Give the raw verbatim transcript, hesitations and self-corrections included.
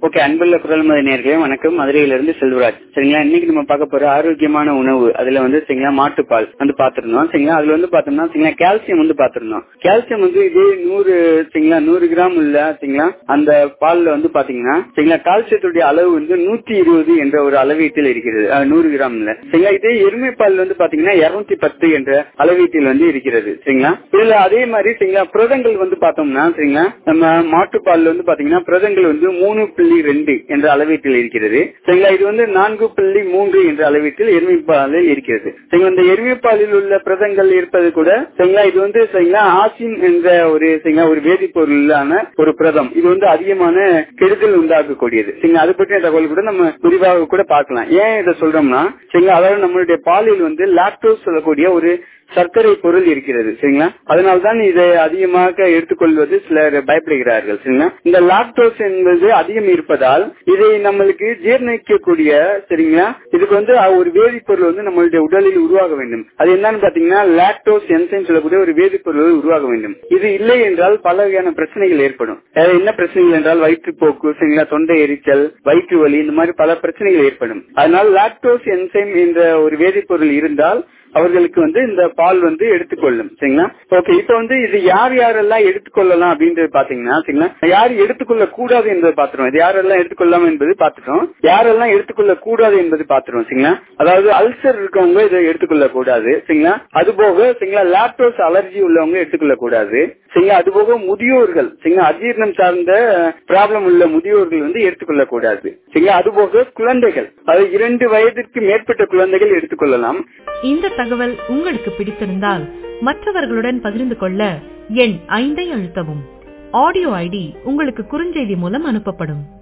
Okay, அன்புள்ள குரல் மத நேயர்களே வணக்கம். மதுரையிலிருந்து செல்வராஜ். சரிங்களா, இன்னைக்கு நம்ம பார்க்க போற ஆரோக்கியமான உணவு, அதுல வந்து சரிங்களா மாட்டுப்பால் வந்து பாத்துருந்தோம். சரிங்களா, அதுல வந்து பாத்தோம்னா சரிங்களா கால்சியம் வந்து பாத்துருந்தோம். கால்சியம் வந்து இது நூறு சரிங்களா நூறு கிராம் உள்ள சரிங்களா அந்த பால்ல வந்து பாத்தீங்கன்னா சரிங்களா கால்சியத்துடைய அளவு வந்து நூத்தி இருபது என்ற ஒரு அளவீட்டில் இருக்கிறது. நூறு கிராம்ல சரிங்களா. இதே எருமை பால் வந்து பாத்தீங்கன்னா இருநூத்தி பத்து என்ற அளவீட்டில் வந்து இருக்கிறது. சரிங்களா, இதுல அதே மாதிரி சரிங்களா புரதங்கள் வந்து பார்த்தோம்னா சரிங்களா நம்ம மாட்டுப்பால் வந்து பாத்தீங்கன்னா புரதங்கள் வந்து மூணு புள்ளி ரெண்டு என்ற அளவீட்டில் இருக்கிறது. சரிங்களா, இது வந்து நான்கு புள்ளி மூன்று என்ற அளவீட்டில் எருமை பாலில் இருக்கிறது. சரிங்களா, இந்த எருமை பாலில் உள்ள புரதங்கள் இருப்பது கூட சரிங்களா இது வந்து சரிங்களா ஆசின் என்ற ஒரு சரிங்களா ஒரு வேதிப்பொருளான ஒரு புரதம். இது வந்து அதிகமான கெடுதல் உண்டாக்கக்கூடியது. சரிங்களா, அது பற்றிய தகவல் கூட நம்ம விரிவாக கூட பார்க்கலாம். ஏன் இதை சொல்றோம்னா சரிங்களா, அதாவது நம்மளுடைய பாலில் வந்து லாக்டோஸ் சொல்லக்கூடிய ஒரு சர்க்கரை பொருள் இருக்கிறது. சரிங்களா, அதனால்தான் இதை அதிகமாக எடுத்துக்கொள்வது சிலர் பயப்படுகிறார்கள். சரிங்களா, இந்த லாக்டோஸ் என்பது அதிகம் இருப்பதால் இதை நம்மளுக்கு ஜீர்ணிக்கக்கூடிய சரிங்களா இதுக்கு வந்து ஒரு வேதிப்பொருள் வந்து நம்மளுடைய உடலில் உருவாக வேண்டும். அது என்னன்னு பாத்தீங்கன்னா லாக்டோஸ் என்சைம் சொல்லக்கூடிய ஒரு வேதிப்பொருள் உருவாக வேண்டும். இது இல்லை என்றால் பல வகையான பிரச்சனைகள் ஏற்படும். என்ன பிரச்சனைகள் என்றால் வயிற்றுப்போக்கு, சரிங்களா தொண்டை எரிச்சல், வயிற்று வலி, இந்த மாதிரி பல பிரச்சனைகள் ஏற்படும். அதனால் லாக்டோஸ் என்சைம் என்ற ஒரு வேதிப்பொருள் இருந்தால் அவர்களுக்கு வந்து இந்த பால் வந்து எடுத்துக்கொள்ளும். சரிங்களா, ஓகே. இப்ப வந்து இது யார் யாரெல்லாம் எடுத்துக்கொள்ளலாம் அப்படின்றது பாத்தீங்கன்னா சரிங்களா யார் எடுத்துக்கொள்ள கூடாது என்பதை பாத்துறோம். இது யாரெல்லாம் எடுத்துக்கொள்ளலாம் என்பது பாத்துட்டோம். யாரெல்லாம் எடுத்துக்கொள்ள கூடாது என்பது பாத்துறோம். சரிங்களா, அதாவது அல்சர் இருக்கவங்க இதை எடுத்துக்கொள்ள கூடாது. சரிங்களா, அதுபோக சரிங்களா லாக்டோஸ் அலர்ஜி உள்ளவங்க எடுத்துக்கொள்ள கூடாது. சரிங்களா, அதுபோக முதியோர்கள் சரிங்களா அஜீரணம் சார்ந்த ப்ராப்ளம் உள்ள முதியோர்கள் வந்து எடுத்துக்கொள்ள கூடாது. சரிங்களா, அதுபோக குழந்தைகள், அதாவது இரண்டு வயதிற்கு மேற்பட்ட குழந்தைகள் எடுத்துக்கொள்ளலாம். இந்த தகவல் உங்களுக்கு பிடித்திருந்தால் மற்றவர்களுடன் பகிர்ந்து கொள்ள எண் ஐந்தை அழுத்தவும். ஆடியோ ஐடி உங்களுக்கு குறுஞ்செய்தி மூலம் அனுப்பப்படும்.